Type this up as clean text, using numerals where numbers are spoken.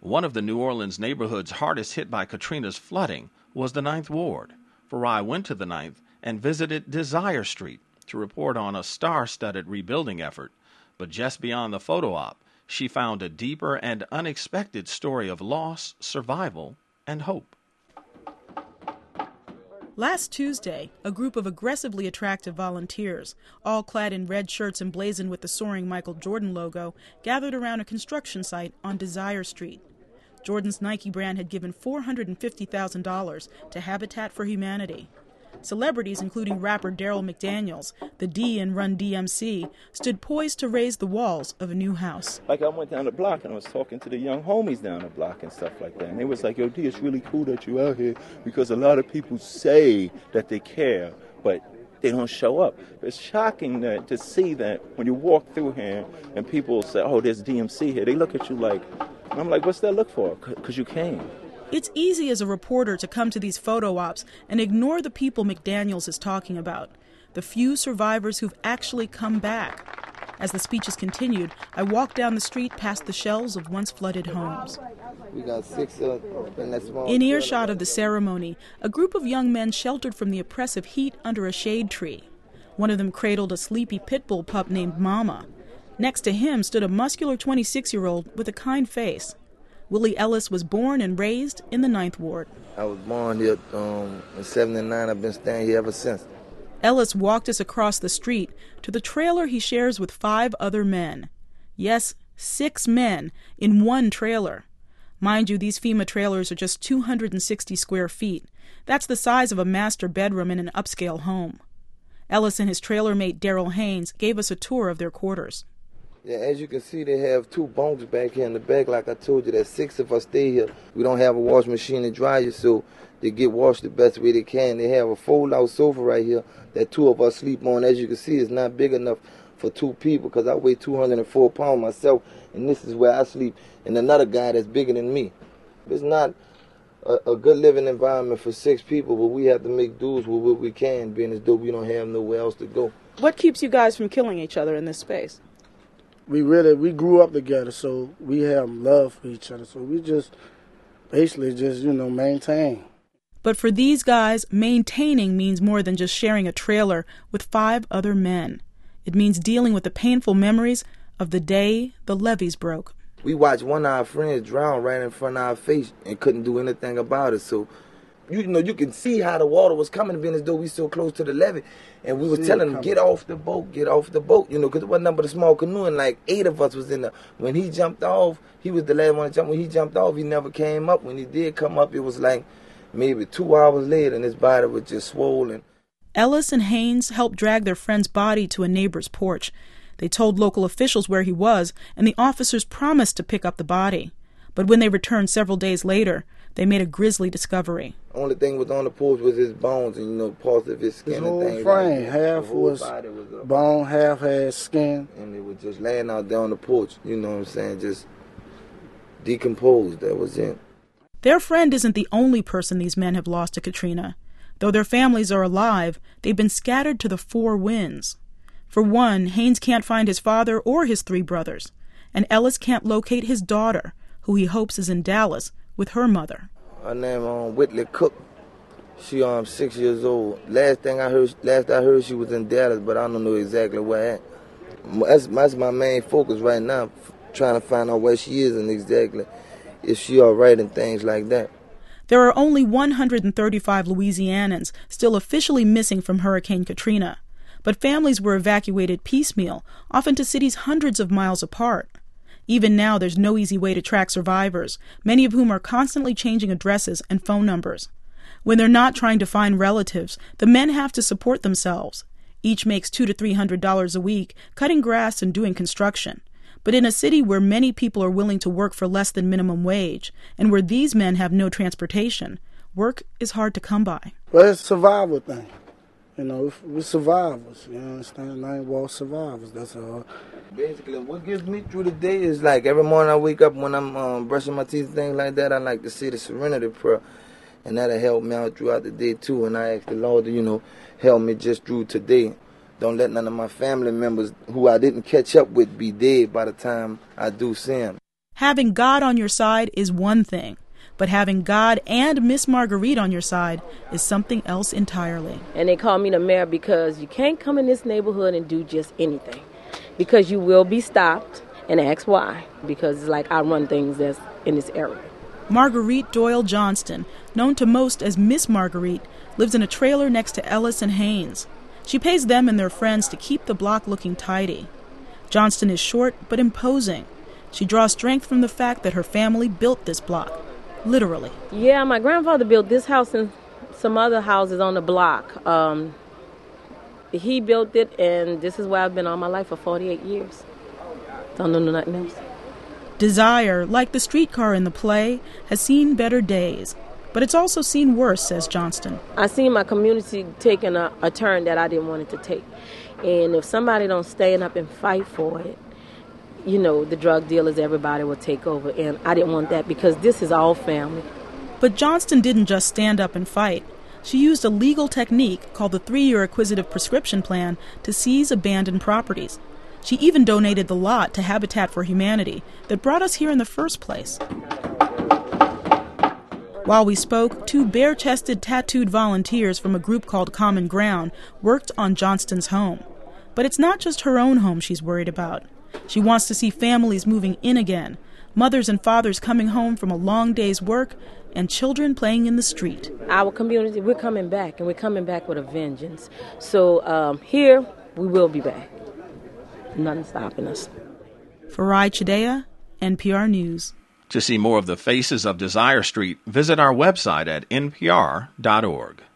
One of the New Orleans neighborhoods hardest hit by Katrina's flooding was the Ninth Ward. Farai went to the Ninth and visited Desire Street to report on a star-studded rebuilding effort. But just beyond the photo op, she found a deeper and unexpected story of loss, survival, and hope. Last Tuesday, a group of aggressively attractive volunteers, all clad in red shirts emblazoned with the soaring Michael Jordan logo, gathered around a construction site on Desire Street. Jordan's Nike brand had given $450,000 to Habitat for Humanity. Celebrities, including rapper Daryl McDaniels, the D in Run DMC, stood poised to raise the walls of a new house. Like I went down the block and I was talking to the young homies down the block and stuff like that. And they was like, yo, D, it's really cool that you out here because a lot of people say that they care, but they don't show up. It's shocking to see that when you walk through here and people say, oh, there's DMC here, they look at you like, and I'm like, what's that look for? Because you came. It's easy as a reporter to come to these photo ops and ignore the people McDaniels is talking about, the few survivors who've actually come back. As the speeches continued, I walked down the street past the shells of once flooded homes. We got 6 in that small. In earshot of the ceremony, a group of young men sheltered from the oppressive heat under a shade tree. One of them cradled a sleepy pit bull pup named Mama. Next to him stood a muscular 26-year-old with a kind face. Willie Ellis was born and raised in the Ninth Ward. I was born here in 79. I've been staying here ever since. Ellis walked us across the street to the trailer he shares with 5 other men. Yes, 6 men in one trailer. Mind you, these FEMA trailers are just 260 square feet. That's the size of a master bedroom in an upscale home. Ellis and his trailer mate Daryl Haynes gave us a tour of their quarters. Yeah, as you can see, they have 2 bunks back here in the back. Like I told you, there's 6 of us stay here. We don't have a wash machine and dryer, so they get washed the best way they can. They have a fold-out sofa right here that 2 of us sleep on. As you can see, it's not big enough for 2 people because I weigh 204 pounds myself, and this is where I sleep, and another guy that's bigger than me. It's not a good living environment for 6 people, but we have to make dues with what we can, being as though we don't have nowhere else to go. What keeps you guys from killing each other in this space? We grew up together, so we have love for each other. So we just basically maintain. But for these guys, maintaining means more than just sharing a trailer with 5 other men. It means dealing with the painful memories of the day the levees broke. We watched one of our friends drown right in front of our face and couldn't do anything about it. So, you can see how the water was coming, being as though we so close to the levee. And we was telling them, get off the boat, because it wasn't nothing but a small canoe, and like 8 of us was in there. When he jumped off, he was the last one to jump. When he jumped off, he never came up. When he did come up, it was like maybe 2 hours later, and his body was just swollen. Ellis and Haynes helped drag their friend's body to a neighbor's porch. They told local officials where he was, and the officers promised to pick up the body. But when they returned several days later, they made a grisly discovery. Only thing was on the porch was his bones and, parts of his skin. His whole and things. frame, half was bone, half had skin. And it was just laying out there on the porch, just decomposed. That was it. Their friend isn't the only person these men have lost to Katrina. Though their families are alive, they've been scattered to the 4 winds. For one, Haynes can't find his father or his 3 brothers, and Ellis can't locate his daughter, who he hopes is in Dallas with her mother. Her name Whitley Cook. She 6 years old. Last I heard she was in Dallas, but I don't know exactly where at. That's my main focus right now, trying to find out where she is and exactly if she all right and things like that. There are only 135 Louisianans still officially missing from Hurricane Katrina, but families were evacuated piecemeal, often to cities hundreds of miles apart. Even now, there's no easy way to track survivors, many of whom are constantly changing addresses and phone numbers. When they're not trying to find relatives, the men have to support themselves. Each makes $200 to $300 a week, cutting grass and doing construction. But in a city where many people are willing to work for less than minimum wage, and where these men have no transportation, work is hard to come by. Well, it's a survival thing. We're survivors. You understand? Ninth Ward survivors. That's all. Basically, what gets me through the day is like every morning I wake up when I'm brushing my teeth and things like that, I like to say the Serenity Prayer. And that'll help me out throughout the day, too. And I ask the Lord to, help me just through today. Don't let none of my family members who I didn't catch up with be dead by the time I do see them. Having God on your side is one thing, but having God and Miss Marguerite on your side is something else entirely. And they call me the mayor because you can't come in this neighborhood and do just anything, because you will be stopped and asked why, because it's like I run things that's in this area. Marguerite Doyle Johnston, known to most as Miss Marguerite, lives in a trailer next to Ellis and Haynes. She pays them and their friends to keep the block looking tidy. Johnston is short but imposing. She draws strength from the fact that her family built this block, literally. Yeah, my grandfather built this house and some other houses on the block. He built it, and this is where I've been all my life for 48 years. Don't know nothing else. Desire, like the streetcar in the play, has seen better days. But it's also seen worse, says Johnston. I seen my community taking a turn that I didn't want it to take. And if somebody don't stand up and fight for it, you know, the drug dealers, everybody will take over. And I didn't want that because this is all family. But Johnston didn't just stand up and fight. She used a legal technique called the 3-year acquisitive prescription plan to seize abandoned properties. She even donated the lot to Habitat for Humanity that brought us here in the first place. While we spoke, 2 bare-chested, tattooed volunteers from a group called Common Ground worked on Johnston's home. But it's not just her own home she's worried about. She wants to see families moving in again, mothers and fathers coming home from a long day's work, and children playing in the street. Our community, we're coming back, and we're coming back with a vengeance. So here, we will be back. Nothing stopping us. Farai Chidea, NPR News. To see more of the faces of Desire Street, visit our website at npr.org.